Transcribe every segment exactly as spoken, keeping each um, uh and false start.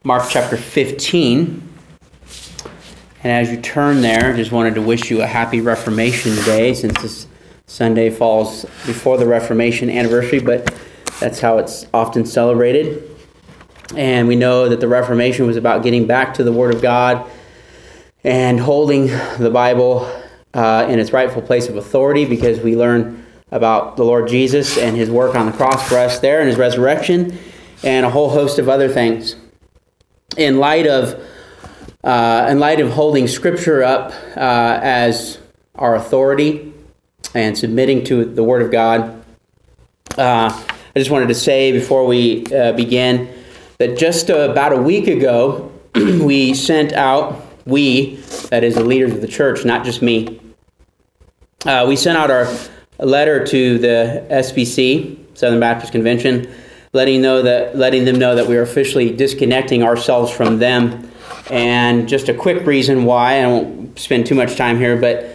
Mark chapter fifteen. And as you turn there, I just wanted to wish you a happy Reformation Day, since this Sunday falls before the Reformation anniversary, but that's how it's often celebrated. And we know that the Reformation was about getting back to the Word of God and holding the Bible uh, in its rightful place of authority, because we learn about the Lord Jesus and His work on the cross for us there and His resurrection and a whole host of other things. In light of uh, in light of holding Scripture up uh, as our authority and submitting to the Word of God, uh, I just wanted to say before we uh, begin that just uh, about a week ago, we sent out, we, that is the leaders of the church, not just me, uh, we sent out our letter to the S B C, Southern Baptist Convention, letting know that letting them know that we are officially disconnecting ourselves from them. And just a quick reason why, I won't spend too much time here, but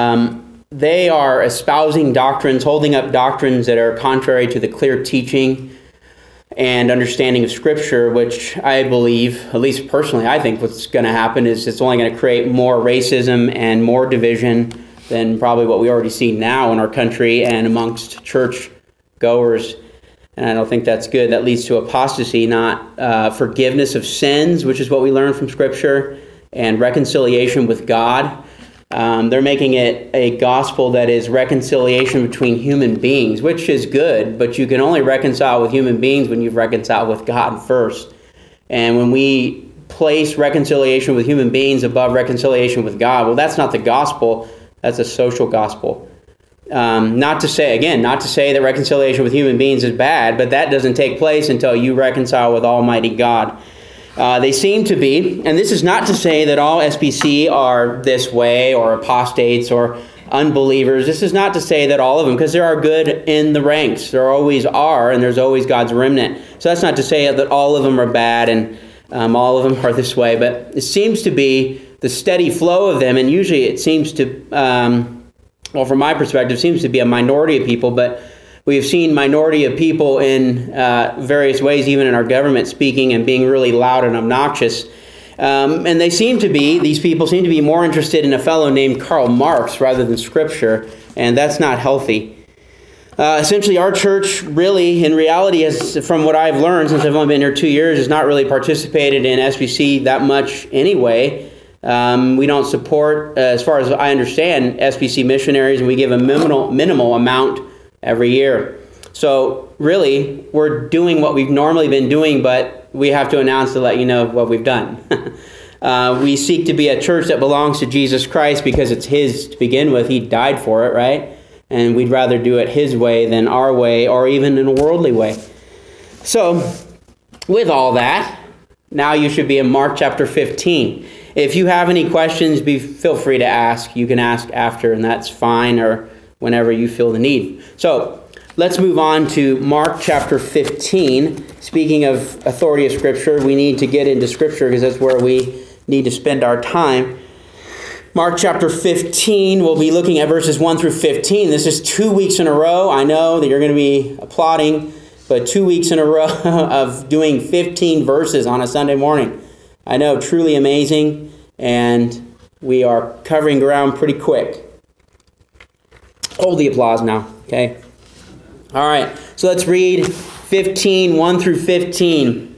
um, they are espousing doctrines, holding up doctrines that are contrary to the clear teaching and understanding of Scripture, which I believe, at least personally, I think what's going to happen is it's only going to create more racism and more division than probably what we already see now in our country and amongst church goers. And I don't think that's good. That leads to apostasy, not uh, forgiveness of sins, which is what we learn from Scripture, and reconciliation with God. Um, they're making it a gospel that is reconciliation between human beings, which is good, but you can only reconcile with human beings when you've reconciled with God first. And when we place reconciliation with human beings above reconciliation with God, well, that's not the gospel. That's a social gospel. Um, not to say, again, not to say that reconciliation with human beings is bad, but that doesn't take place until you reconcile with Almighty God. Uh, they seem to be, and this is not to say that all S B C are this way, or apostates, or unbelievers. This is not to say that all of them, because there are good in the ranks. There always are, and there's always God's remnant. So that's not to say that all of them are bad and um, all of them are this way, but it seems to be the steady flow of them, and usually it seems to... Um, Well, from my perspective, it seems to be a minority of people, but we have seen minority of people in uh, various ways, even in our government, speaking and being really loud and obnoxious. Um, and they seem to be, these people seem to be more interested in a fellow named Karl Marx rather than Scripture, and that's not healthy. Uh, essentially, our church really, in reality, has, from what I've learned since I've only been here two years, has not really participated in S B C that much anyway. Um, we don't support, uh, as far as I understand, S B C missionaries, and we give a minimal, minimal amount every year. So really, we're doing what we've normally been doing, but we have to announce to let you know what we've done. uh, we seek to be a church that belongs to Jesus Christ because it's His to begin with. He died for it, right? And we'd rather do it His way than our way, or even in a worldly way. So, with all that, now you should be in Mark chapter fifteen. If you have any questions, be feel free to ask. You can ask after, and that's fine, or whenever you feel the need. So let's move on to Mark chapter fifteen. Speaking of authority of Scripture, we need to get into Scripture because that's where we need to spend our time. Mark chapter fifteen, we'll be looking at verses one through fifteen. This is two weeks in a row. I know that you're going to be applauding, but two weeks in a row of doing fifteen verses on a Sunday morning. I know, truly amazing, and we are covering ground pretty quick. Hold the applause now, okay? All right, so let's read fifteen, one through fifteen.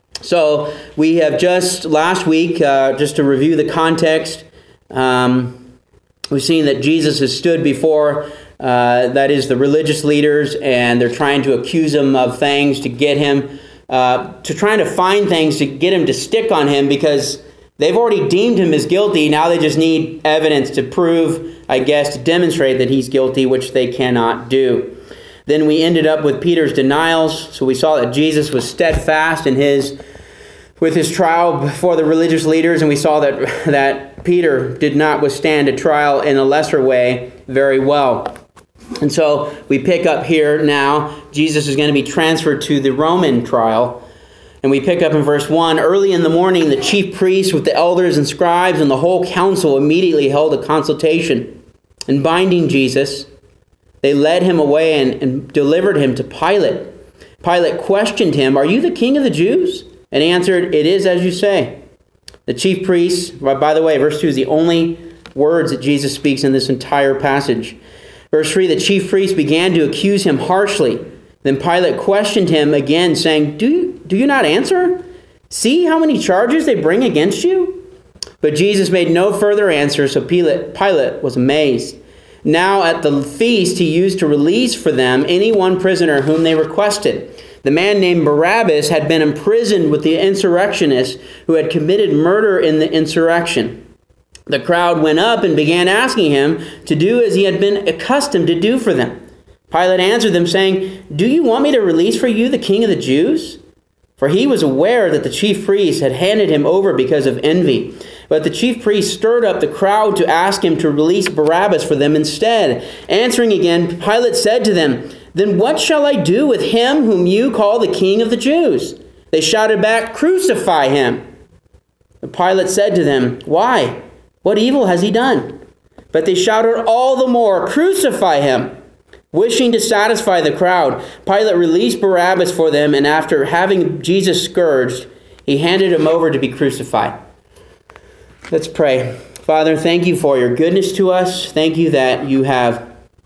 So we have just, last week, uh, just to review the context, um, we've seen that Jesus has stood before, uh, that is, the religious leaders, and they're trying to accuse him of things to get him Uh, to trying to find things to get him to stick on him, because they've already deemed him as guilty. Now they just need evidence to prove, I guess, to demonstrate that he's guilty, which they cannot do. Then we ended up with Peter's denials. So we saw that Jesus was steadfast in his with his trial before the religious leaders, and we saw that that Peter did not withstand a trial in a lesser way very well. And so we pick up here now. Jesus is going to be transferred to the Roman trial. And we pick up in verse one. Early in the morning, the chief priests with the elders and scribes and the whole council immediately held a consultation. And binding Jesus, they led him away and, and delivered him to Pilate. Pilate questioned him, "Are you the king of the Jews?" And he answered, "It is as you say." The chief priests, by the way, verse two is the only words that Jesus speaks in this entire passage. Verse three, the chief priests began to accuse him harshly. Then Pilate questioned him again, saying, Do you, do you not answer? See how many charges they bring against you? But Jesus made no further answer, so Pilate, Pilate was amazed. Now at the feast he used to release for them any one prisoner whom they requested. The man named Barabbas had been imprisoned with the insurrectionists who had committed murder in the insurrection. The crowd went up and began asking him to do as he had been accustomed to do for them. Pilate answered them, saying, "Do you want me to release for you the king of the Jews?" For he was aware that the chief priests had handed him over because of envy. But the chief priests stirred up the crowd to ask him to release Barabbas for them instead. Answering again, Pilate said to them, "Then what shall I do with him whom you call the king of the Jews?" They shouted back, "Crucify him." But Pilate said to them, "Why? What evil has he done?" But they shouted all the more, "Crucify him." Wishing to satisfy the crowd, Pilate released Barabbas for them, and after having Jesus scourged, he handed him over to be crucified. Let's pray. Father, thank you for your goodness to us. Thank you that you have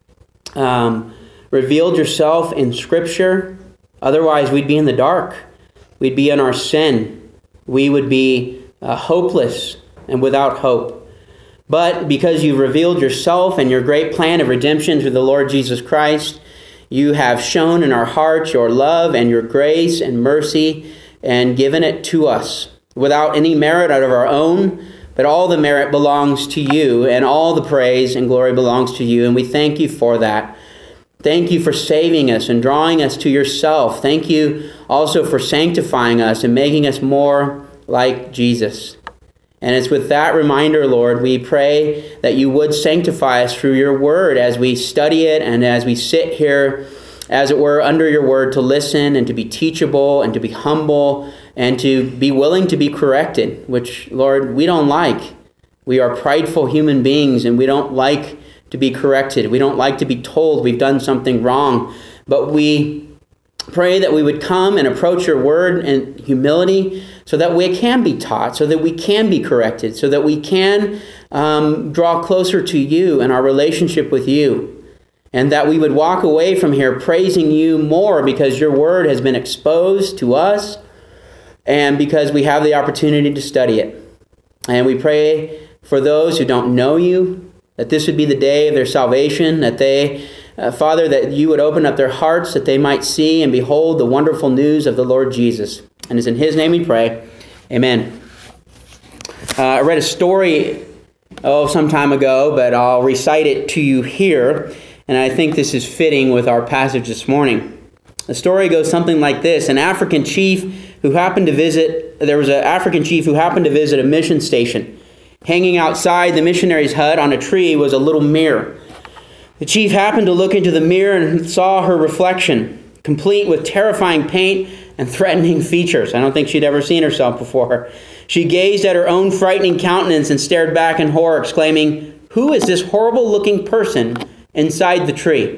um, revealed yourself in Scripture. Otherwise, we'd be in the dark. We'd be in our sin. We would be uh, hopeless and without hope. But because you've revealed yourself and your great plan of redemption through the Lord Jesus Christ, you have shown in our hearts your love and your grace and mercy and given it to us without any merit out of our own, but all the merit belongs to you and all the praise and glory belongs to you. And we thank you for that. Thank you for saving us and drawing us to yourself. Thank you also for sanctifying us and making us more like Jesus. And it's with that reminder, Lord, we pray that you would sanctify us through your word as we study it and as we sit here, as it were, under your word to listen and to be teachable and to be humble and to be willing to be corrected, which, Lord, we don't like. We are prideful human beings and we don't like to be corrected. We don't like to be told we've done something wrong. But we pray that we would come and approach your word in humility so that we can be taught, so that we can be corrected, so that we can um, draw closer to you and our relationship with you, and that we would walk away from here praising you more because your word has been exposed to us and because we have the opportunity to study it. And we pray for those who don't know you, that this would be the day of their salvation, that they Uh, Father, that you would open up their hearts that they might see and behold the wonderful news of the Lord Jesus. And it's in his name we pray. Amen. Uh, I read a story, oh, some time ago, but I'll recite it to you here. And I think this is fitting with our passage this morning. The story goes something like this. An African chief who happened to visit, there was an African chief who happened to visit a mission station. Hanging outside the missionary's hut on a tree was a little mirror. The chief happened to look into the mirror and saw her reflection, complete with terrifying paint and threatening features. I don't think she'd ever seen herself before. She gazed at her own frightening countenance and stared back in horror, exclaiming, "Who is this horrible-looking person inside the tree?"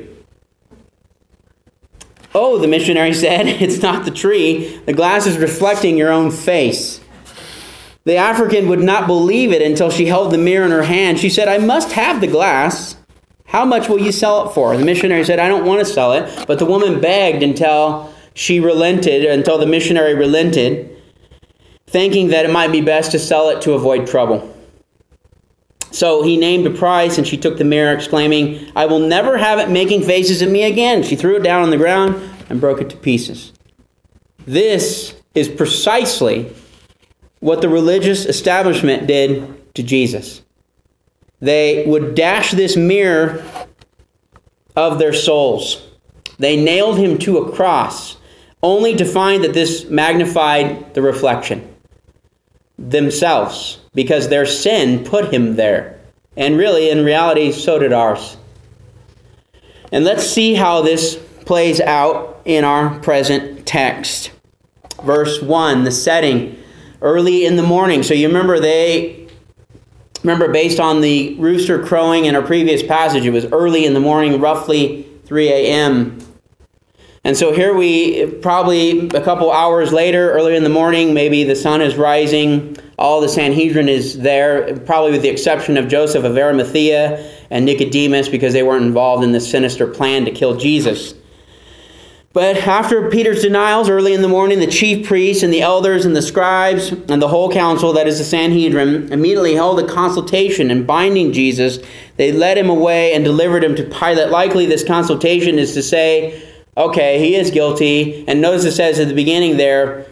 "Oh," the missionary said, "it's not the tree. The glass is reflecting your own face." The African would not believe it until she held the mirror in her hand. She said, "I must have the glass. How much will you sell it for?" The missionary said, "I don't want to sell it." But the woman begged until she relented, until the missionary relented, thinking that it might be best to sell it to avoid trouble. So he named a price, and she took the mirror, exclaiming, "I will never have it making faces at me again." She threw it down on the ground and broke it to pieces. This is precisely what the religious establishment did to Jesus. They would dash this mirror of their souls. They nailed him to a cross, only to find that this magnified the reflection themselves, because their sin put him there. And really, in reality, so did ours. And let's see how this plays out in our present text. Verse one, the setting, early in the morning. So you remember they... Remember, based on the rooster crowing in our previous passage, it was early in the morning, roughly three a.m. And so here we, probably a couple hours later, early in the morning, maybe the sun is rising, all the Sanhedrin is there, probably with the exception of Joseph of Arimathea and Nicodemus, because they weren't involved in this sinister plan to kill Jesus. But after Peter's denials, early in the morning, the chief priests and the elders and the scribes and the whole council, that is the Sanhedrin, immediately held a consultation, and binding Jesus, they led him away and delivered him to Pilate. Likely this consultation is to say, okay, he is guilty. And notice it says at the beginning there,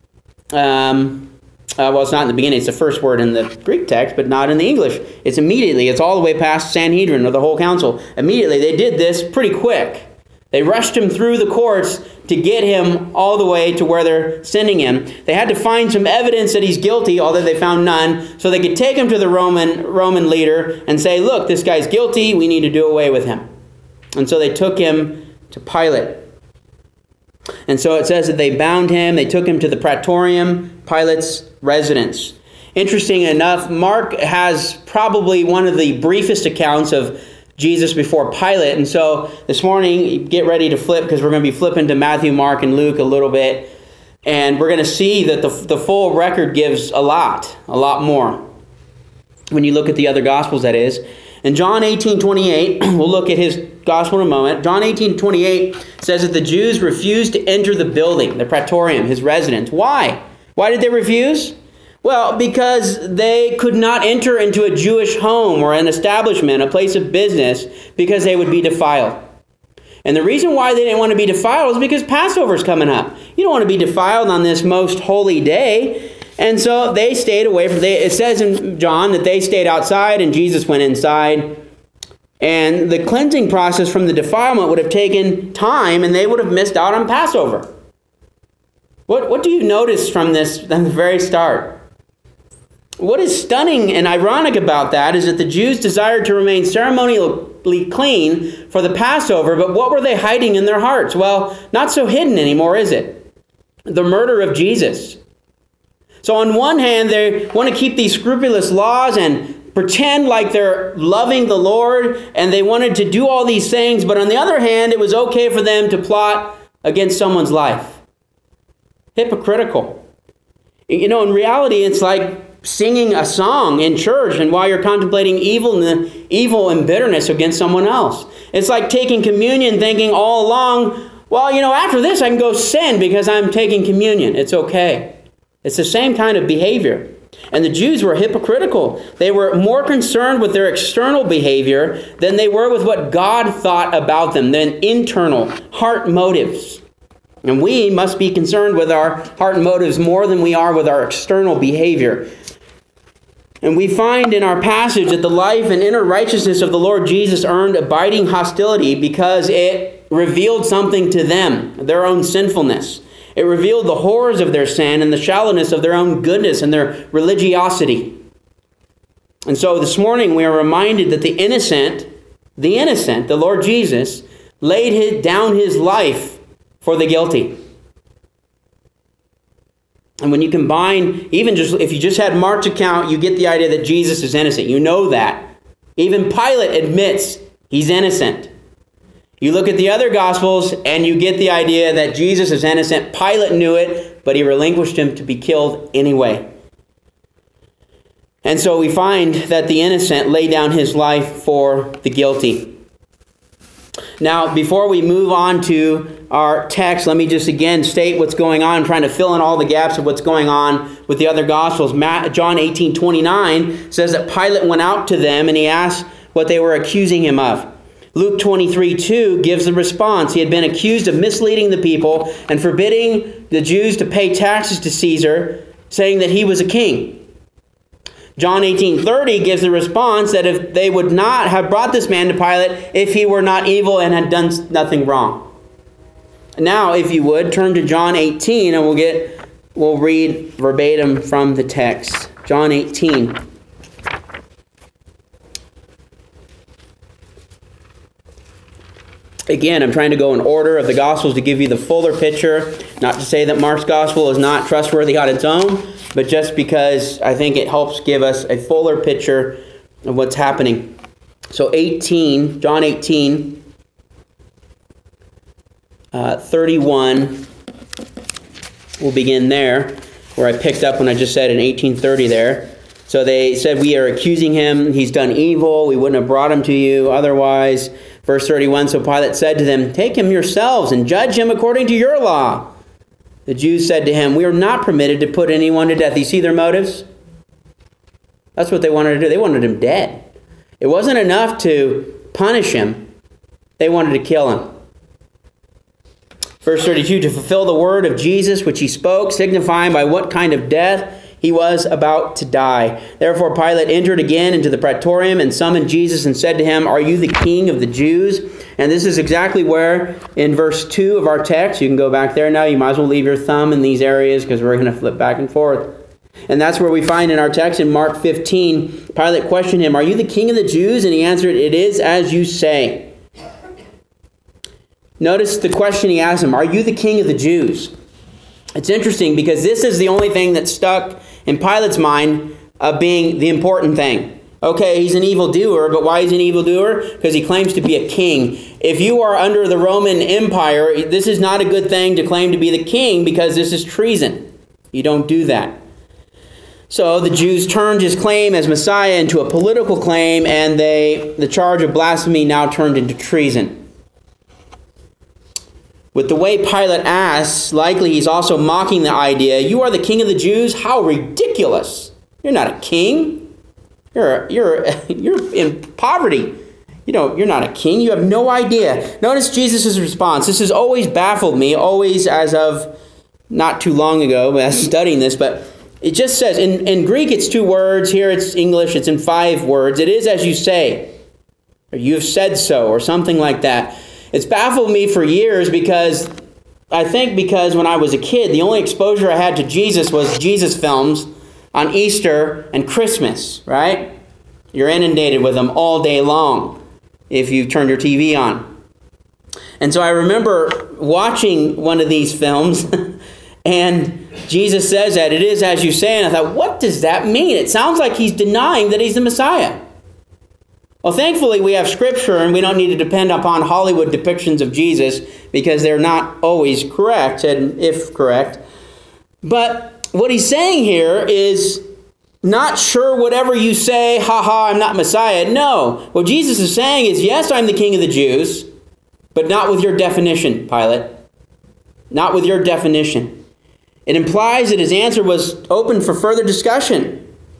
um, uh, well, it's not in the beginning, it's the first word in the Greek text, but not in the English. It's immediately. It's all the way past Sanhedrin or the whole council. Immediately. They did this pretty quick. They rushed him through the courts to get him all the way to where they're sending him. They had to find some evidence that he's guilty, although they found none, so they could take him to the Roman Roman leader and say, look, this guy's guilty, we need to do away with him. And so they took him to Pilate. And so it says that they bound him, they took him to the Praetorium, Pilate's residence. Interesting enough, Mark has probably one of the briefest accounts of Jesus before Pilate. And so this morning, get ready to flip, because we're going to be flipping to Matthew, Mark, and Luke a little bit. And we're going to see that the, the full record gives a lot, a lot more. When you look at the other Gospels, that is. In John eighteen twenty-eight, we'll look at his Gospel in a moment. John eighteen twenty-eight says that the Jews refused to enter the building, the Praetorium, his residence. Why? Why did they refuse? Well, because they could not enter into a Jewish home or an establishment, a place of business, because they would be defiled. And the reason why they didn't want to be defiled is because Passover's coming up. You don't want to be defiled on this most holy day. And so they stayed away from, they, it says in John that they stayed outside and Jesus went inside. And the cleansing process from the defilement would have taken time, and they would have missed out on Passover. What, what do you notice from this from the very start? What is stunning and ironic about that is that the Jews desired to remain ceremonially clean for the Passover, but what were they hiding in their hearts? Well, not so hidden anymore, is it? The murder of Jesus. So on one hand, they want to keep these scrupulous laws and pretend like they're loving the Lord, and they wanted to do all these things, but on the other hand, it was okay for them to plot against someone's life. Hypocritical. You know, in reality, it's like singing a song in church and while you're contemplating evil and evil and bitterness against someone else. It's like taking communion thinking all along, well, you know, after this I can go sin because I'm taking communion. It's okay. It's the same kind of behavior. And the Jews were hypocritical. They were more concerned with their external behavior than they were with what God thought about them, than internal heart motives. And we must be concerned with our heart motives more than we are with our external behavior. And we find in our passage that the life and inner righteousness of the Lord Jesus earned abiding hostility because it revealed something to them, their own sinfulness. It revealed the horrors of their sin and the shallowness of their own goodness and their religiosity. And so this morning we are reminded that the innocent, the innocent, the Lord Jesus, laid his, down his life for the guilty. And when you combine, even just if you just had Mark's account, you get the idea that Jesus is innocent. You know that. Even Pilate admits he's innocent. You look at the other Gospels and you get the idea that Jesus is innocent. Pilate knew it, but he relinquished him to be killed anyway. And so we find that the innocent laid down his life for the guilty. Now, before we move on to our text, let me just again state what's going on. I'm trying to fill in all the gaps of what's going on with the other Gospels. John eighteen twenty-nine says that Pilate went out to them and he asked what they were accusing him of. Luke twenty-three two gives the response. He had been accused of misleading the people and forbidding the Jews to pay taxes to Caesar, saying that he was a king. John eighteen thirty gives the response that if they would not have brought this man to Pilate if he were not evil and had done nothing wrong. Now, if you would, turn to John eighteen and we'll get we'll read verbatim from the text. John eighteen. Again, I'm trying to go in order of the Gospels to give you the fuller picture. Not to say that Mark's Gospel is not trustworthy on its own, but just because I think it helps give us a fuller picture of what's happening. So eighteen, John eighteen, uh, thirty-one. We'll begin there, where I picked up when I just said in eighteen thirty there. So they said, we are accusing him. He's done evil. We wouldn't have brought him to you otherwise. Verse thirty-one, so Pilate said to them, take him yourselves and judge him according to your law. The Jews said to him, we are not permitted to put anyone to death. You see their motives? That's what they wanted to do. They wanted him dead. It wasn't enough to punish him. They wanted to kill him. Verse thirty-two, to fulfill the word of Jesus which he spoke, signifying by what kind of death he was about to die. Therefore Pilate entered again into the praetorium and summoned Jesus and said to him, are you the king of the Jews? And this is exactly where, in verse two of our text, you can go back there now, you might as well leave your thumb in these areas because we're going to flip back and forth. And that's where we find in our text in Mark fifteen, Pilate questioned him, are you the king of the Jews? And he answered, it is as you say. Notice the question he asked him, are you the king of the Jews? It's interesting because this is the only thing that stuck in Pilate's mind of being the important thing. Okay, he's an evildoer, but why is he an evildoer? Because he claims to be a king. If you are under the Roman Empire, this is not a good thing to claim to be the king because this is treason. You don't do that. So the Jews turned his claim as Messiah into a political claim, and they the charge of blasphemy now turned into treason. With the way Pilate asks, likely he's also mocking the idea, you are the king of the Jews? How ridiculous. You're not a king. You're, you're, you're in poverty. You know, you're not a king. You have no idea. Notice Jesus' response. This has always baffled me, always as of not too long ago, as studying this, but it just says, in, in Greek it's two words, here it's English, it's in five words. It is as you say, or you have said so, or something like that. It's baffled me for years because, I think because when I was a kid, the only exposure I had to Jesus was Jesus films on Easter and Christmas, right? You're inundated with them all day long if you turned your T V on. And so I remember watching one of these films and Jesus says that it is as you say, and I thought, what does that mean? It sounds like he's denying that he's the Messiah. Well, thankfully, we have Scripture, and we don't need to depend upon Hollywood depictions of Jesus because they're not always correct, and if correct. But what he's saying here is not sure whatever you say, ha ha, I'm not Messiah. No. What Jesus is saying is, yes, I'm the king of the Jews, but not with your definition, Pilate. Not with your definition. It implies that his answer was open for further discussion.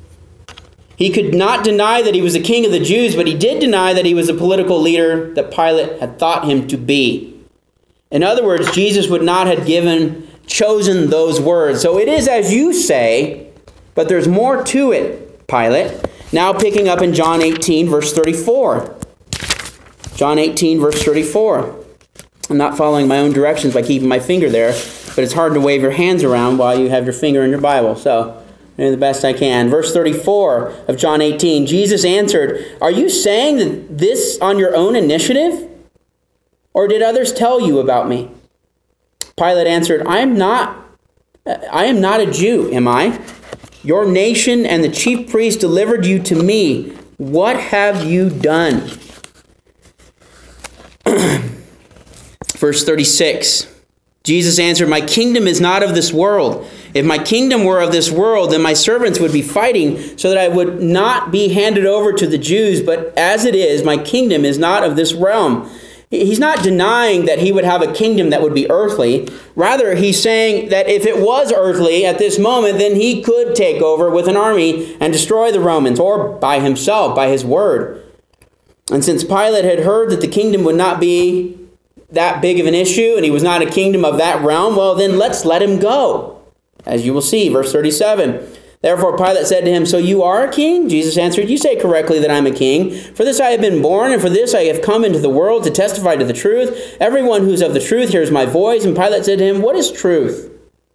He could not deny that he was the king of the Jews, but he did deny that he was the political leader that Pilate had thought him to be. In other words, Jesus would not have given, chosen those words. So it is as you say, but there's more to it, Pilate. Now picking up in John eighteen, verse thirty-four. John eighteen, verse thirty-four. I'm not following my own directions by keeping my finger there, but it's hard to wave your hands around while you have your finger in your Bible. So I'm doing the best I can. Verse thirty-four of John eighteen, Jesus answered, are you saying that this on your own initiative? Or did others tell you about me? Pilate answered, I am not, I am not a Jew, am I? Your nation and the chief priests delivered you to me. What have you done? Verse thirty-six, Jesus answered, my kingdom is not of this world. If my kingdom were of this world, then my servants would be fighting so that I would not be handed over to the Jews. But as it is, my kingdom is not of this realm. He's not denying that he would have a kingdom that would be earthly. Rather, he's saying that if it was earthly at this moment, then he could take over with an army and destroy the Romans, or by himself, by his word. And since Pilate had heard that the kingdom would not be that big of an issue, and he was not a kingdom of that realm, well, then let's let him go. As you will see, verse thirty-seven. Therefore Pilate said to him, so you are a king? Jesus answered, you say correctly that I'm a king. For this I have been born, and for this I have come into the world to testify to the truth. Everyone who is of the truth hears my voice. And Pilate said to him, what is truth?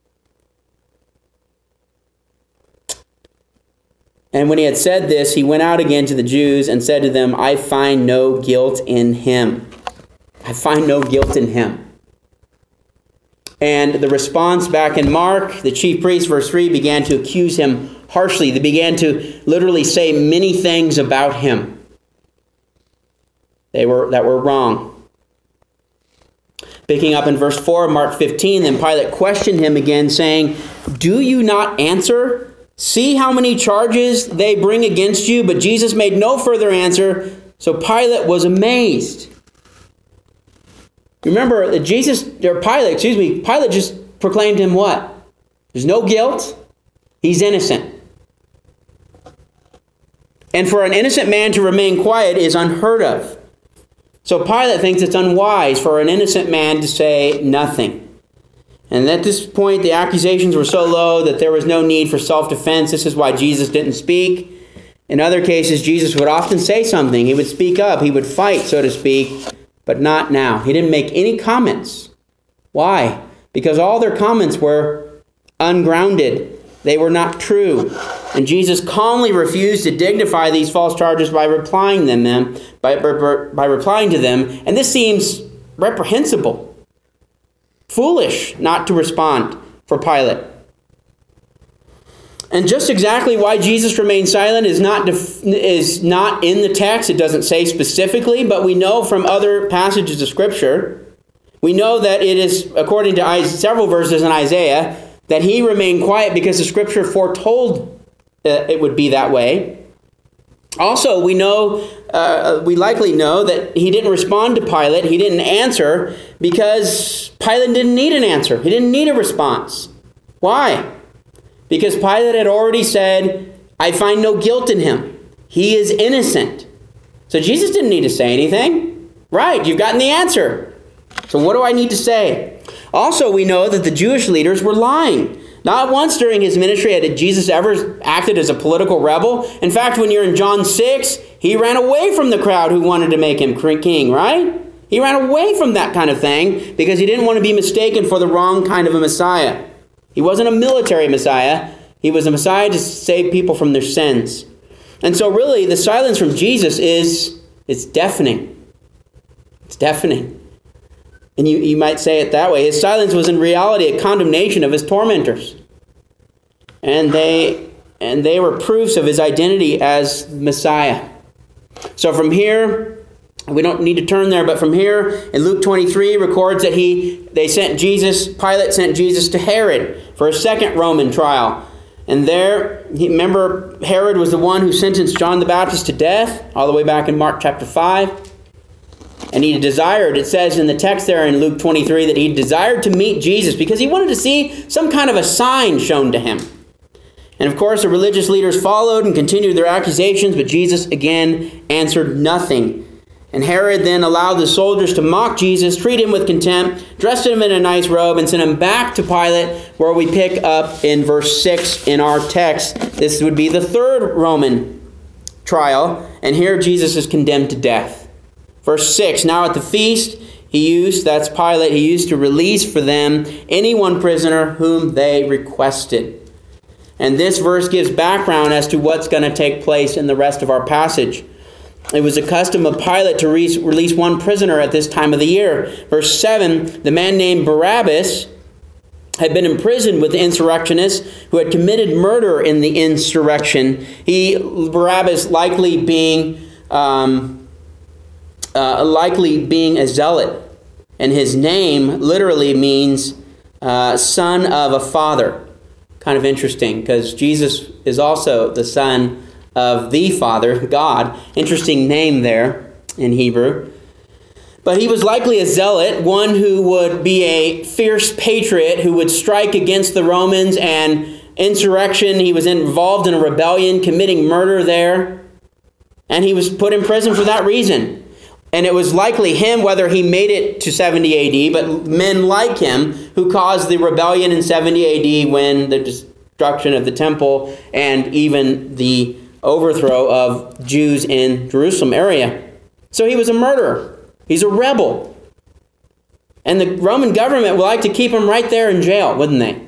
And when he had said this, he went out again to the Jews and said to them, I find no guilt in him. I find no guilt in him. And the response back in Mark, the chief priest, verse three, began to accuse him harshly. They began to literally say many things about him. They were that were wrong. Picking up in verse four of Mark fifteen, then Pilate questioned him again, saying, "Do you not answer? See how many charges they bring against you?" But Jesus made no further answer, so Pilate was amazed. Remember that Jesus, or Pilate, excuse me, Pilate just proclaimed him what? There's no guilt. He's innocent. And for an innocent man to remain quiet is unheard of. So Pilate thinks it's unwise for an innocent man to say nothing. And at this point, the accusations were so low that there was no need for self-defense. This is why Jesus didn't speak. In other cases, Jesus would often say something. He would speak up. He would fight, so to speak, but not now. He didn't make any comments. Why? Because all their comments were ungrounded. They were not true. And Jesus calmly refused to dignify these false charges by replying them, them by, by, by replying to them. And this seems reprehensible, foolish not to respond for Pilate. And just exactly why Jesus remained silent is not def- is not in the text. It doesn't say specifically, but we know from other passages of Scripture, we know that it is, according to several verses in Isaiah, that he remained quiet because the Scripture foretold uh, it would be that way. Also, we know, uh, we likely know that he didn't respond to Pilate. He didn't answer because Pilate didn't need an answer. He didn't need a response. Why? Because Pilate had already said, "I find no guilt in him. He is innocent." So Jesus didn't need to say anything. Right, you've gotten the answer. So what do I need to say? Also, we know that the Jewish leaders were lying. Not once during his ministry had Jesus ever acted as a political rebel. In fact, when you're in John six, he ran away from the crowd who wanted to make him king, right? He ran away from that kind of thing because he didn't want to be mistaken for the wrong kind of a Messiah. He wasn't a military Messiah. He was a Messiah to save people from their sins. And so really, the silence from Jesus is it's deafening. It's deafening. And you, you might say it that way. His silence was in reality a condemnation of his tormentors. And they, and they were proofs of his identity as Messiah. So from here, we don't need to turn there, but from here, in Luke twenty-three, records that he they sent Jesus, Pilate sent Jesus to Herod for a second Roman trial. And there, he, remember, Herod was the one who sentenced John the Baptist to death, all the way back in Mark chapter five. And he desired, it says in the text there in Luke twenty-three, that he desired to meet Jesus because he wanted to see some kind of a sign shown to him. And of course, the religious leaders followed and continued their accusations, but Jesus again answered nothing. And Herod then allowed the soldiers to mock Jesus, treat him with contempt, dressed him in a nice robe, and sent him back to Pilate, where we pick up in verse six in our text. This would be the third Roman trial, and here Jesus is condemned to death. Verse six, now at the feast, he used, that's Pilate, he used to release for them any one prisoner whom they requested. And this verse gives background as to what's going to take place in the rest of our passage. It was a custom of Pilate to re- release one prisoner at this time of the year. Verse seven, the man named Barabbas had been imprisoned with the insurrectionists who had committed murder in the insurrection. He, Barabbas, likely being, um, uh, likely being a zealot, and his name literally means uh, son of a father. Kind of interesting, because Jesus is also the son of the Father, God. Interesting name there in Hebrew. But he was likely a zealot, one who would be a fierce patriot, who would strike against the Romans and insurrection. He was involved in a rebellion, committing murder there. And he was put in prison for that reason. And it was likely him, whether he made it to seventy A D, but men like him who caused the rebellion in seventy A D when the destruction of the temple and even the overthrow of Jews in Jerusalem area. So he was a murderer. He's a rebel. And the Roman government would like to keep him right there in jail, wouldn't they?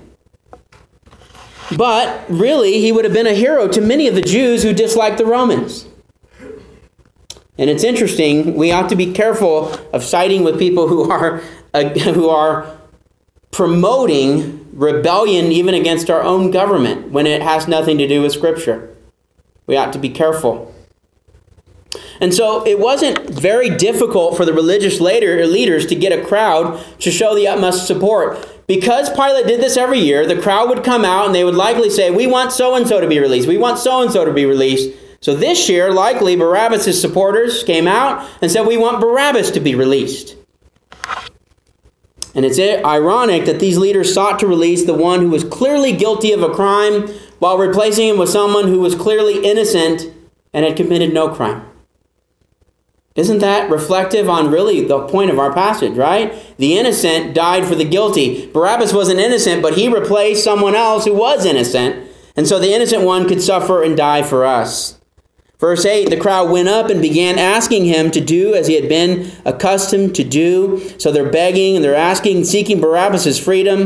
But really, he would have been a hero to many of the Jews who disliked the Romans. And it's interesting, we ought to be careful of siding with people who are uh, who are promoting rebellion even against our own government when it has nothing to do with Scripture. We ought to be careful. And so it wasn't very difficult for the religious later leaders to get a crowd to show the utmost support. Because Pilate did this every year, the crowd would come out and they would likely say, we want so-and-so to be released. We want so-and-so to be released. So this year, likely Barabbas' supporters came out and said, we want Barabbas to be released. And it's ironic that these leaders sought to release the one who was clearly guilty of a crime while replacing him with someone who was clearly innocent and had committed no crime. Isn't that reflective on really the point of our passage, right? The innocent died for the guilty. Barabbas wasn't innocent, but he replaced someone else who was innocent. And so the innocent one could suffer and die for us. Verse eight, the crowd went up and began asking him to do as he had been accustomed to do. So they're begging and they're asking, seeking Barabbas' freedom.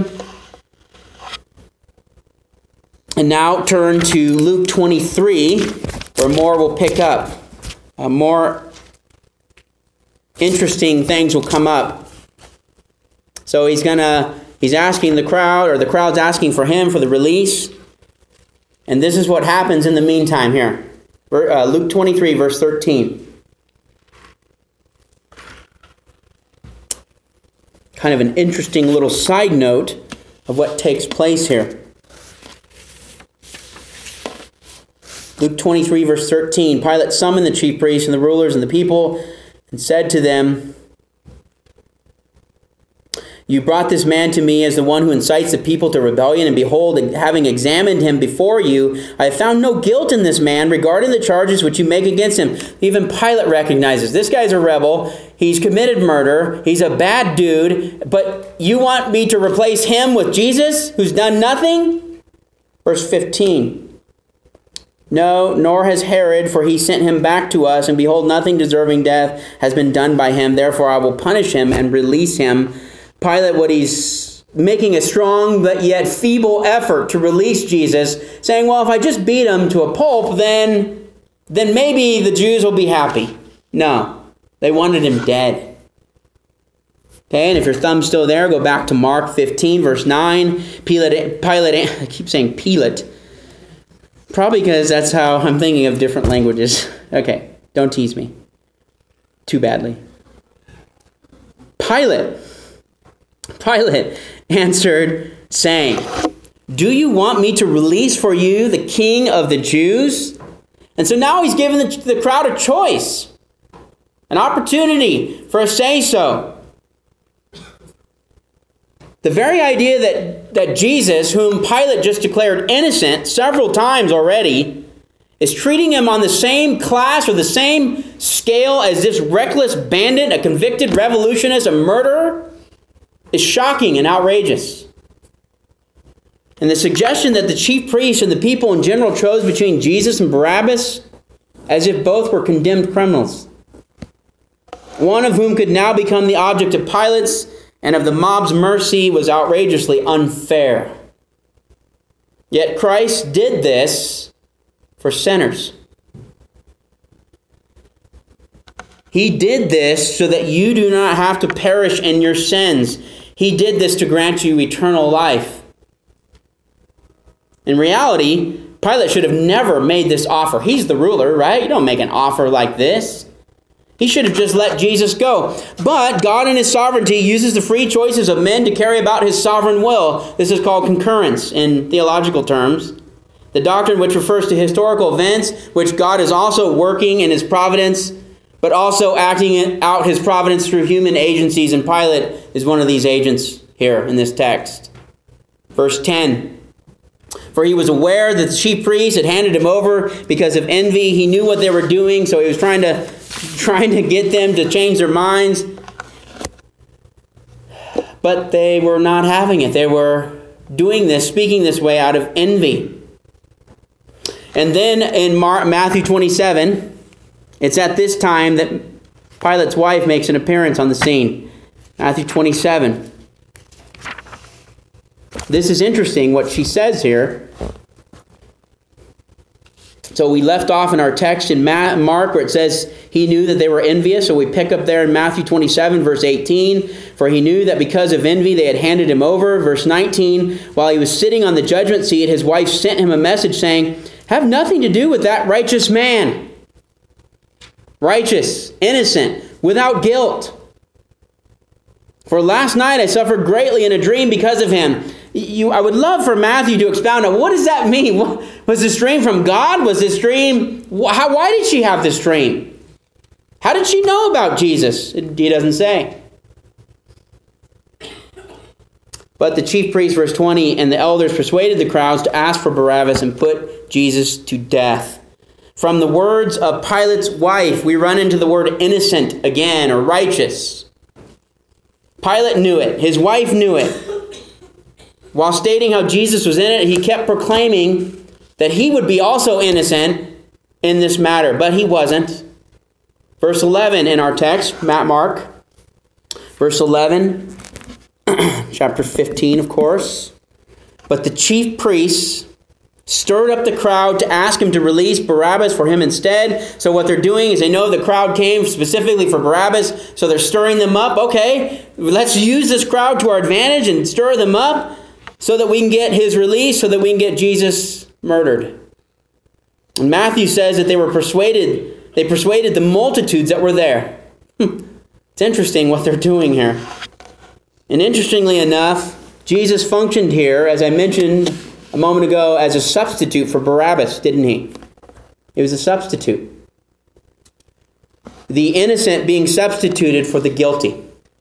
And now turn to Luke twenty-three, where more will pick up. Uh, more interesting things will come up. So he's gonna, he's asking the crowd, or the crowd's asking for him for the release. And this is what happens in the meantime here. Uh, Luke twenty-three, verse thirteen. Kind of an interesting little side note of what takes place here. Luke twenty-three, verse thirteen. Pilate summoned the chief priests and the rulers and the people and said to them, you brought this man to me as the one who incites the people to rebellion, and behold, having examined him before you, I have found no guilt in this man regarding the charges which you make against him. Even Pilate recognizes this guy's a rebel. He's committed murder. He's a bad dude. But you want me to replace him with Jesus, who's done nothing? Verse fifteen. No, nor has Herod, for he sent him back to us, and behold, nothing deserving death has been done by him. Therefore I will punish him and release him. Pilate, what he's making a strong but yet feeble effort to release Jesus, saying, well, if I just beat him to a pulp, then, then maybe the Jews will be happy. No, they wanted him dead. Okay, and if your thumb's still there, go back to Mark fifteen, verse nine. Pilate, Pilate, I keep saying Pilate. Probably because that's how I'm thinking of different languages. Okay, don't tease me too badly. Pilate, Pilate answered, saying, do you want me to release for you the king of the Jews? And so now he's given the, the crowd a choice, an opportunity for a say-so. The very idea that, that Jesus, whom Pilate just declared innocent several times already, is treating him on the same class or the same scale as this reckless bandit, a convicted revolutionist, a murderer, is shocking and outrageous. And the suggestion that the chief priests and the people in general chose between Jesus and Barabbas, as if both were condemned criminals, one of whom could now become the object of Pilate's and of the mob's mercy, was outrageously unfair. Yet Christ did this for sinners. He did this so that you do not have to perish in your sins. He did this to grant you eternal life. In reality, Pilate should have never made this offer. He's the ruler, right? You don't make an offer like this. He should have just let Jesus go. But God in his sovereignty uses the free choices of men to carry about his sovereign will. This is called concurrence in theological terms. The doctrine which refers to historical events, which God is also working in his providence, but also acting out his providence through human agencies. And Pilate is one of these agents here in this text. Verse ten. For he was aware that the chief priests had handed him over because of envy. He knew what they were doing, so he was trying to trying to get them to change their minds. But they were not having it. They were doing this, speaking this way out of envy. And then in Mar- Matthew twenty-seven, it's at this time that Pilate's wife makes an appearance on the scene. Matthew twenty-seven. This is interesting what she says here. So we left off in our text in Mark where it says he knew that they were envious. So we pick up there in Matthew twenty-seven, verse eighteen. For he knew that because of envy they had handed him over. Verse nineteen. While he was sitting on the judgment seat, his wife sent him a message saying, have nothing to do with that righteous man. righteous, innocent, without guilt. For last night I suffered greatly in a dream because of him. You, I would love for Matthew to expound on what does that mean? What, was this dream from God? Was this dream... How, why did she have this dream? How did she know about Jesus? He doesn't say. But the chief priest, verse twenty, and the elders persuaded the crowds to ask for Barabbas and put Jesus to death. From the words of Pilate's wife, we run into the word innocent again, or righteous. Pilate knew it. His wife knew it. While stating how Jesus was in it, he kept proclaiming that he would be also innocent in this matter, but he wasn't. Verse eleven in our text, Matt Mark. Verse eleven, chapter fifteen, of course. But the chief priests stirred up the crowd to ask him to release Barabbas for him instead. So what they're doing is they know the crowd came specifically for Barabbas, so they're stirring them up. Okay, let's use this crowd to our advantage and stir them up so that we can get his release, so that we can get Jesus murdered. And Matthew says that they were persuaded, they persuaded the multitudes that were there. It's interesting what they're doing here. And interestingly enough, Jesus functioned here, as I mentioned a moment ago, as a substitute for Barabbas, didn't he? He was a substitute. The innocent being substituted for the guilty.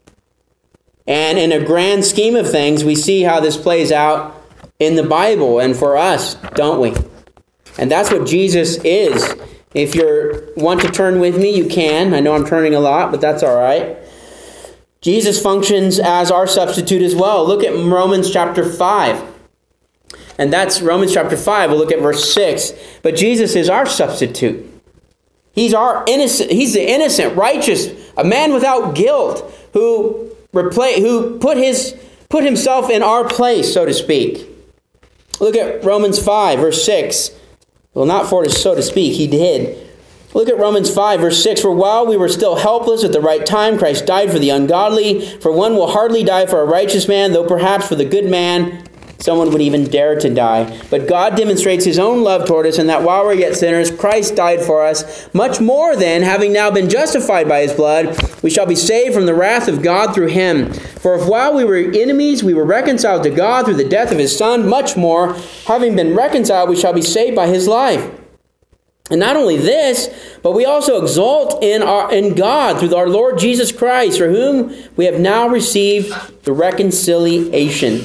And in a grand scheme of things, we see how this plays out in the Bible and for us, don't we? And that's what Jesus is. If you want to turn with me, you can. I know I'm turning a lot, but that's all right. Jesus functions as our substitute as well. Look at Romans chapter five. And that's Romans chapter five. We'll look at verse six. But Jesus is our substitute. He's our innocent, he's the innocent, righteous, a man without guilt who repla- who put his put himself in our place, so to speak. Look at Romans five, verse six. Well, not for so to speak, he did. Look at Romans five, verse six. For while we were still helpless at the right time, Christ died for the ungodly. For one will hardly die for a righteous man, though perhaps for the good man someone would even dare to die. But God demonstrates his own love toward us in that while we're yet sinners, Christ died for us. Much more then, having now been justified by his blood, we shall be saved from the wrath of God through him. For if while we were enemies, we were reconciled to God through the death of his Son, much more, having been reconciled, we shall be saved by his life. And not only this, but we also exult in our in God through our Lord Jesus Christ, for whom we have now received the reconciliation.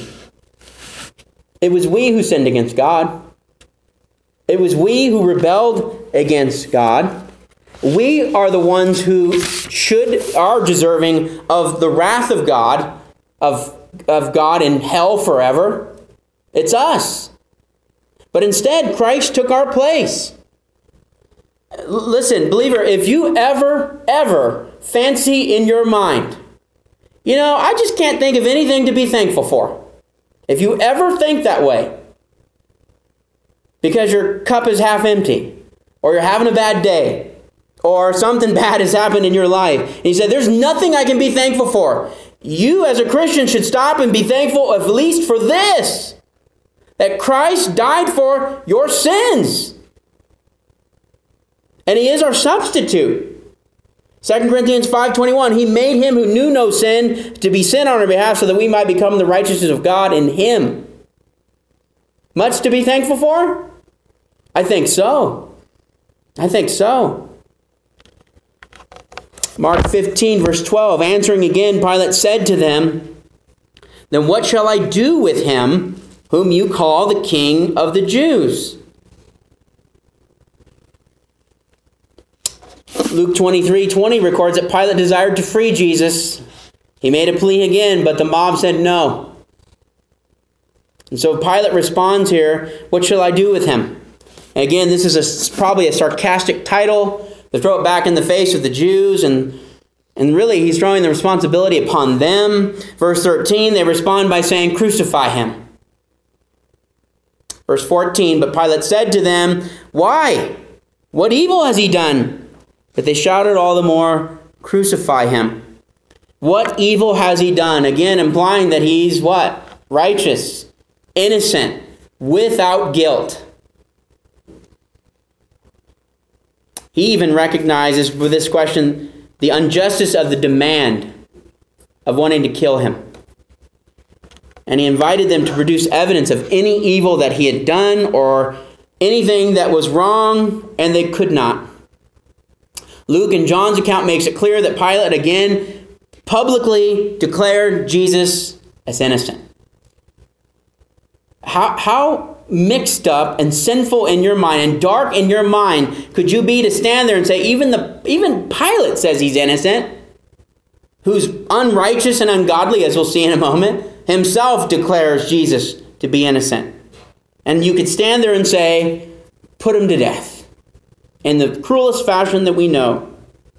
It was we who sinned against God. It was we who rebelled against God. We are the ones who should are deserving of the wrath of God, of, of God in hell forever. It's us. But instead, Christ took our place. Listen, believer, if you ever, ever fancy in your mind, you know, I just can't think of anything to be thankful for. If you ever think that way, because your cup is half empty, or you're having a bad day, or something bad has happened in your life, and you said, there's nothing I can be thankful for, you as a Christian should stop and be thankful at least for this, that Christ died for your sins. And he is our substitute. Second Corinthians five twenty-one, he made him who knew no sin to be sin on our behalf so that we might become the righteousness of God in him. Much to be thankful for? I think so. I think so. Mark fifteen, verse twelve, answering again, Pilate said to them, then what shall I do with him whom you call the King of the Jews? Luke twenty-three twenty records that Pilate desired to free Jesus. He made a plea again, but the mob said no. And so Pilate responds here, what shall I do with him? And again, this is a, probably a sarcastic title to throw it back in the face of the Jews, and, and really he's throwing the responsibility upon them. Verse thirteen, they respond by saying, crucify him. Verse fourteen, but Pilate said to them, why? What evil has he done? But they shouted all the more, crucify him. What evil has he done? Again, implying that he's what? Righteous, innocent, without guilt. He even recognizes with this question the injustice of the demand of wanting to kill him. And he invited them to produce evidence of any evil that he had done or anything that was wrong, and they could not. Luke and John's account makes it clear that Pilate again publicly declared Jesus as innocent. How, how mixed up and sinful in your mind and dark in your mind could you be to stand there and say, even the even Pilate says he's innocent, who's unrighteous and ungodly, as we'll see in a moment, himself declares Jesus to be innocent. And you could stand there and say, put him to death in the cruelest fashion that we know.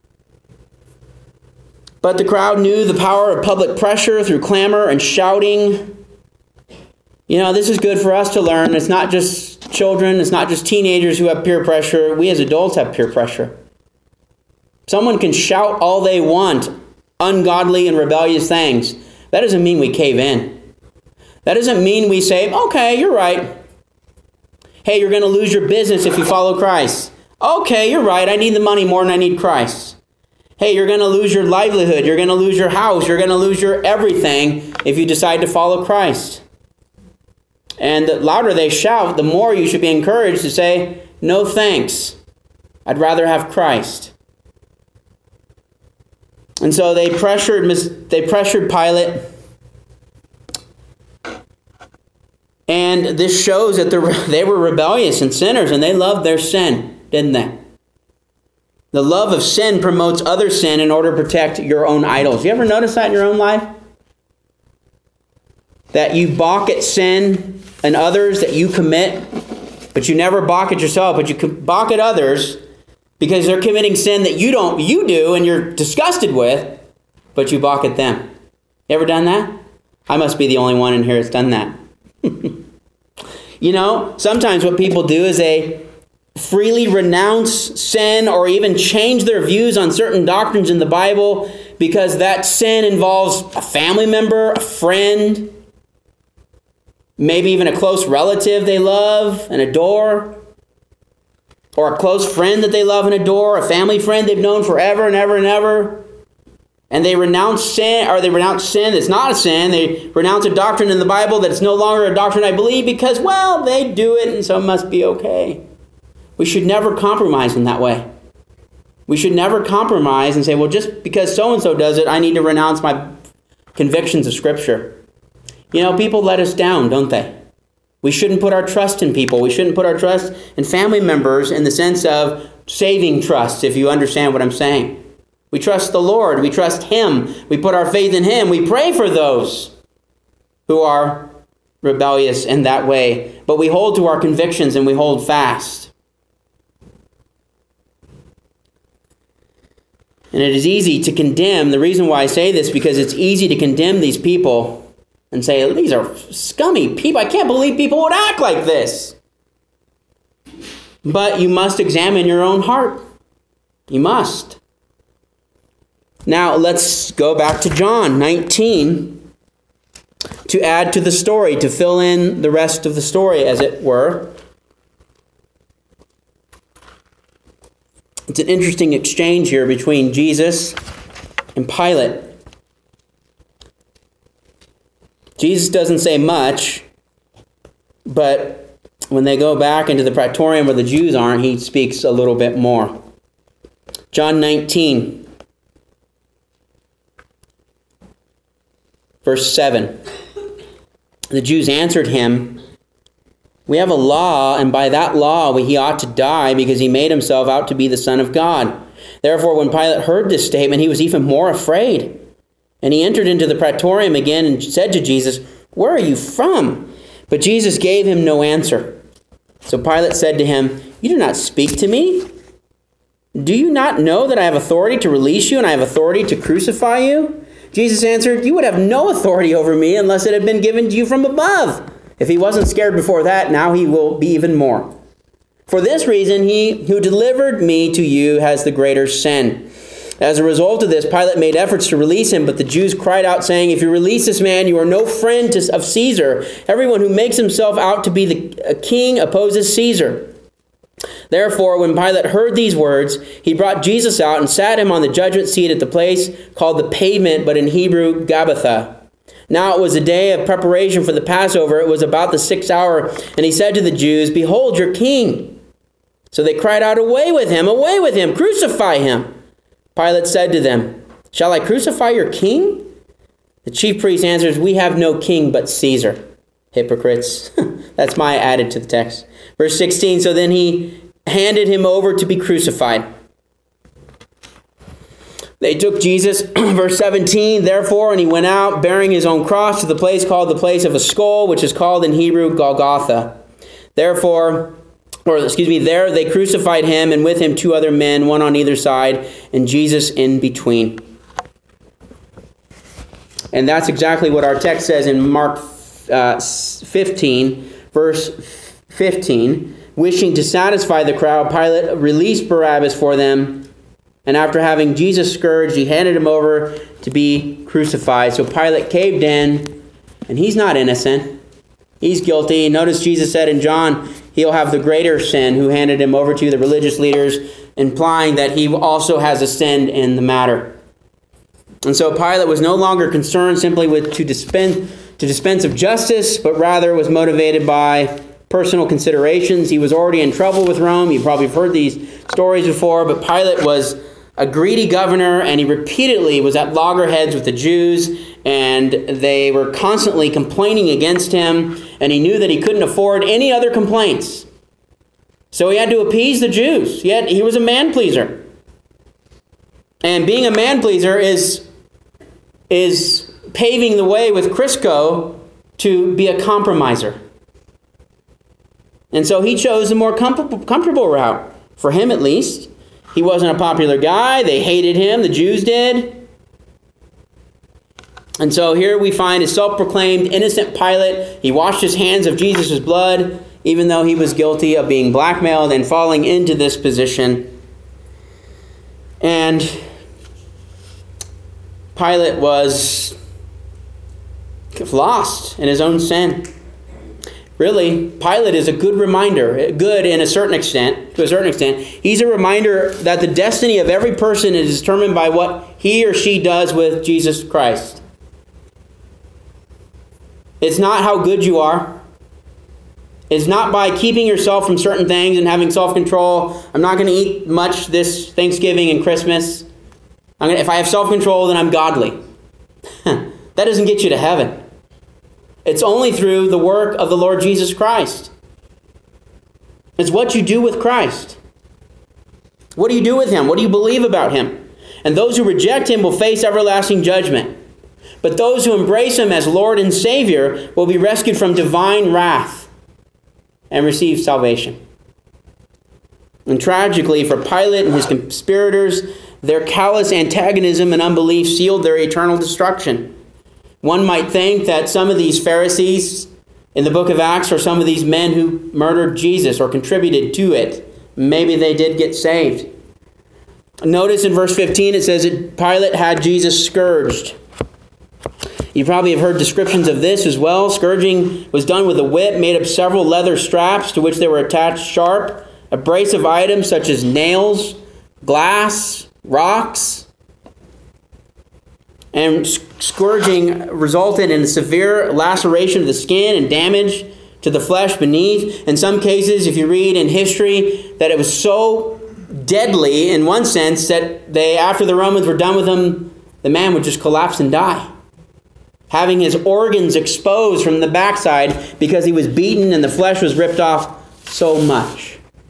But the crowd knew the power of public pressure through clamor and shouting. You know, this is good for us to learn. It's not just children, it's not just teenagers who have peer pressure. We as adults have peer pressure. Someone can shout all they want, ungodly and rebellious things. That doesn't mean we cave in. That doesn't mean we say, okay, you're right. Hey, you're going to lose your business if you follow Christ. Okay, you're right. I need the money more than I need Christ. Hey, you're going to lose your livelihood. You're going to lose your house. You're going to lose your everything if you decide to follow Christ. And the louder they shout, the more you should be encouraged to say, no thanks. I'd rather have Christ. And so they pressured, they pressured Pilate. And this shows that they were rebellious and sinners, and they loved their sin, didn't they? The love of sin promotes other sin in order to protect your own idols. You ever notice that in your own life? That you balk at sin and others that you commit, but you never balk at yourself, but you balk at others because they're committing sin that you don't, you do, and you're disgusted with, but you balk at them. You ever done that? I must be the only one in here that's done that. You know, sometimes what people do is they freely renounce sin or even change their views on certain doctrines in the Bible because that sin involves a family member, a friend, maybe even a close relative they love and adore, or a close friend that they love and adore, a family friend they've known forever and ever and ever. And they renounce sin, or they renounce sin that's not a sin. They renounce a doctrine in the Bible that's no longer a doctrine I believe because, well, they do it and so it must be okay. We should never compromise in that way. We should never compromise and say, well, just because so-and-so does it, I need to renounce my convictions of Scripture. You know, people let us down, don't they? We shouldn't put our trust in people. We shouldn't put our trust in family members in the sense of saving trust, if you understand what I'm saying. We trust the Lord. We trust Him. We put our faith in Him. We pray for those who are rebellious in that way. But we hold to our convictions and we hold fast. And it is easy to condemn. The reason why I say this, because it's easy to condemn these people and say, these are scummy people. I can't believe people would act like this. But you must examine your own heart. You must. Now, let's go back to John nineteen to add to the story, to fill in the rest of the story, as it were. It's an interesting exchange here between Jesus and Pilate. Jesus doesn't say much, but when they go back into the praetorium where the Jews aren't, he speaks a little bit more. John nineteen. Verse seven, the Jews answered him, we have a law, and by that law he ought to die because he made himself out to be the Son of God. Therefore, when Pilate heard this statement, he was even more afraid. And he entered into the praetorium again and said to Jesus, where are you from? But Jesus gave him no answer. So Pilate said to him, you do not speak to me? Do you not know that I have authority to release you and I have authority to crucify you? Jesus answered, you would have no authority over me unless it had been given to you from above. If he wasn't scared before that, now he will be even more. For this reason, he who delivered me to you has the greater sin. As a result of this, Pilate made efforts to release him, but the Jews cried out, saying, if you release this man, you are no friend to, of Caesar. Everyone who makes himself out to be the, a king opposes Caesar. Therefore, when Pilate heard these words, he brought Jesus out and sat him on the judgment seat at the place called the Pavement, but in Hebrew, Gabbatha. Now it was a day of preparation for the Passover. It was about the sixth hour, and he said to the Jews, "Behold your king." So they cried out, "Away with him! Away with him! Crucify him!" Pilate said to them, "Shall I crucify your king?" The chief priest answers, "We have no king but Caesar." Hypocrites. That's my added to the text. Verse sixteen, so then he handed him over to be crucified. They took Jesus, verse seventeen, therefore, and he went out bearing his own cross to the place called the place of a skull, which is called in Hebrew Golgotha. Therefore, or excuse me, there they crucified him, and with him two other men, one on either side, and Jesus in between. And that's exactly what our text says in Mark uh, fifteen, verse fifteen. Wishing to satisfy the crowd, Pilate released Barabbas for them, and after having Jesus scourged, he handed him over to be crucified. So Pilate caved in, and he's not innocent. He's guilty. Notice Jesus said in John, he'll have the greater sin who handed him over to the religious leaders, implying that he also has a sin in the matter. And so Pilate was no longer concerned simply with to dispense, to dispense of justice, but rather was motivated by personal considerations. He was already in trouble with Rome. You probably have heard these stories before, but Pilate was a greedy governor, and he repeatedly was at loggerheads with the Jews, and they were constantly complaining against him, and he knew that he couldn't afford any other complaints. So he had to appease the Jews. Yet he was a man-pleaser. And being a man-pleaser is, is paving the way with Crisco to be a compromiser. And so he chose a more comfortable, comfortable route, for him at least. He wasn't a popular guy. They hated him. The Jews did. And so here we find a self-proclaimed innocent Pilate. He washed his hands of Jesus' blood, even though he was guilty of being blackmailed and falling into this position. And Pilate was lost in his own sin. Really, Pilate is a good reminder, good in a certain extent, to a certain extent. He's a reminder that the destiny of every person is determined by what he or she does with Jesus Christ. It's not how good you are. It's not by keeping yourself from certain things and having self-control. I'm not going to eat much this Thanksgiving and Christmas. I'm gonna, if I have self-control, then I'm godly. That doesn't get you to heaven. It's only through the work of the Lord Jesus Christ. It's what you do with Christ. What do you do with him? What do you believe about him? And those who reject him will face everlasting judgment. But those who embrace him as Lord and Savior will be rescued from divine wrath and receive salvation. And tragically for Pilate and his conspirators, their callous antagonism and unbelief sealed their eternal destruction. One might think that some of these Pharisees in the book of Acts are some of these men who murdered Jesus or contributed to it. Maybe they did get saved. Notice in verse fifteen it says that Pilate had Jesus scourged. You probably have heard descriptions of this as well. Scourging was done with a whip made of several leather straps to which they were attached sharp, abrasive items such as nails, glass, rocks. And scourging resulted in a severe laceration of the skin and damage to the flesh beneath. In some cases, if you read in history, that it was so deadly in one sense that they, after the Romans were done with him, the man would just collapse and die, having his organs exposed from the backside because he was beaten and the flesh was ripped off so much.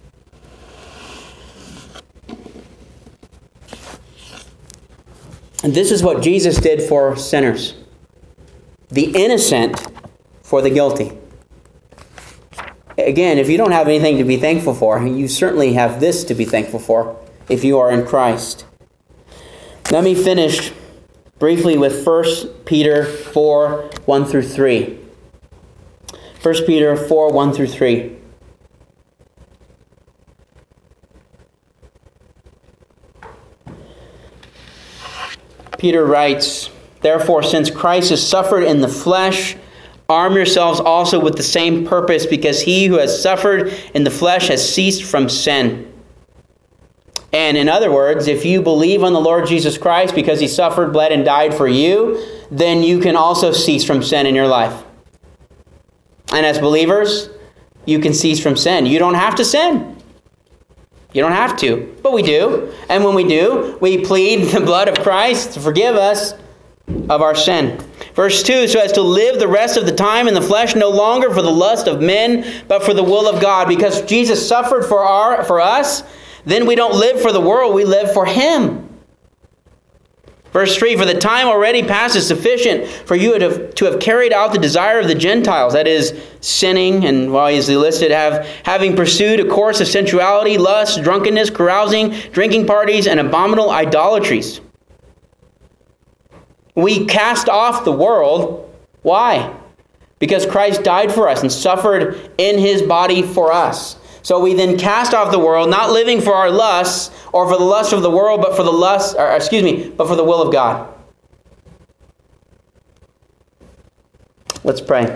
And this is what Jesus did for sinners. The innocent for the guilty. Again, if you don't have anything to be thankful for, you certainly have this to be thankful for if you are in Christ. Let me finish briefly with First Peter four, one through three. First Peter four, one through three. Peter writes, "Therefore, since Christ has suffered in the flesh, arm yourselves also with the same purpose, because he who has suffered in the flesh has ceased from sin. And in other words, if you believe on the Lord Jesus Christ because he suffered, bled, and died for you, then you can also cease from sin in your life. And as believers, you can cease from sin. You don't have to sin. You don't have to, but we do. And when we do, we plead the blood of Christ to forgive us of our sin. Verse two, so as to live the rest of the time in the flesh, no longer for the lust of men, but for the will of God. Because Jesus suffered for our for us, then we don't live for the world, we live for him. Verse three, for the time already past is sufficient for you to have, to have carried out the desire of the Gentiles, that is, sinning, and while he's listed, have, having pursued a course of sensuality, lust, drunkenness, carousing, drinking parties, and abominable idolatries. We cast off the world. Why? Because Christ died for us and suffered in his body for us. So we then cast off the world, not living for our lusts or for the lust of the world, but for the lust, or excuse me, but for the will of God. Let's pray.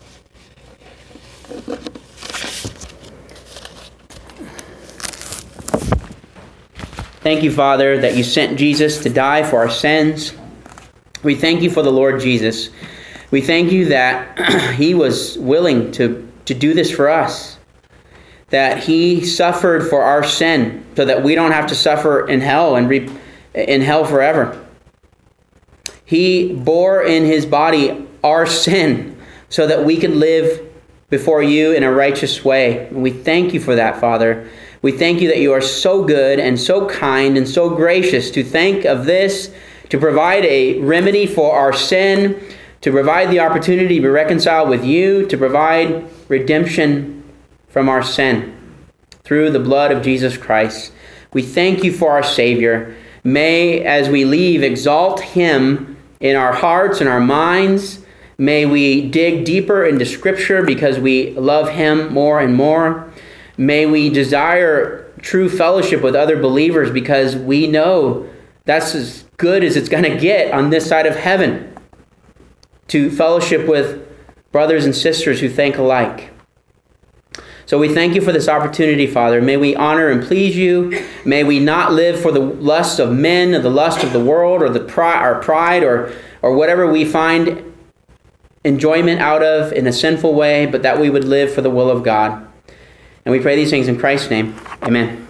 Thank you, Father, that you sent Jesus to die for our sins. We thank you for the Lord Jesus. We thank you that he was willing to, to do this for us. That he suffered for our sin so that we don't have to suffer in hell and re- in hell forever. He bore in his body our sin so that we could live before you in a righteous way. And we thank you for that, Father. We thank you that you are so good and so kind and so gracious to think of this, to provide a remedy for our sin, to provide the opportunity to be reconciled with you, to provide redemption from our sin through the blood of Jesus Christ. We thank you for our Savior. May, as we leave, exalt him in our hearts and our minds. May we dig deeper into Scripture because we love him more and more. May we desire true fellowship with other believers because we know that's as good as it's going to get on this side of heaven, to fellowship with brothers and sisters who think alike. So we thank you for this opportunity, Father. May we honor and please you. May we not live for the lust of men or the lust of the world or the pride, our pride or, or whatever we find enjoyment out of in a sinful way, but that we would live for the will of God. And we pray these things in Christ's name. Amen.